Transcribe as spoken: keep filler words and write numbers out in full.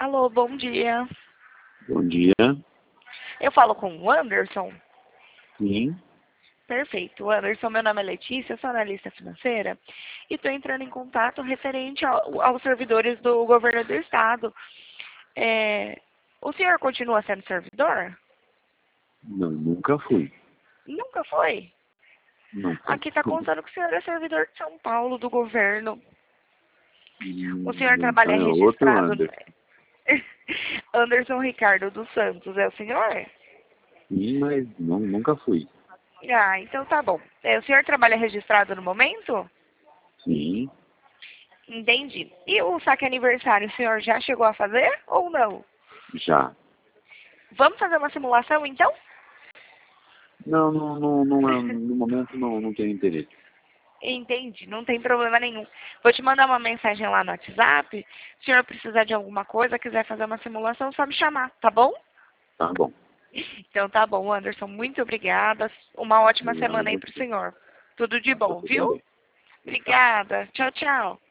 Alô, bom dia. Bom dia. Eu falo com o Anderson? Sim. Perfeito. Anderson, meu nome é Letícia, eu sou analista financeira e estou entrando em contato referente ao, aos servidores do governo do estado. É, o senhor continua sendo servidor? Não, nunca fui. Nunca foi? Nunca. Aqui está contando que o senhor é servidor de São Paulo, do governo. O senhor Hum, trabalha então é outro registrado... Anderson. Anderson Ricardo dos Santos, é o senhor? Sim, mas não, nunca fui. Ah, então tá bom. É, o senhor trabalha registrado no momento? Sim, Entendi. E o saque aniversário, o senhor já chegou a fazer ou não? já. Vamos fazer uma simulação, então? Não, não, não, não é, no momento não, não tenho interesse. Entendi, não tem problema nenhum. Vou te mandar uma mensagem lá no WhatsApp. Se o senhor precisar de alguma coisa, quiser fazer uma simulação, só me chamar, tá bom? Tá bom. Então tá bom, Anderson. Muito obrigada. Uma ótima Obrigado a semana aí pro você. senhor. Tudo de A bom, você viu? também. Tchau. Obrigada. Tchau, tchau.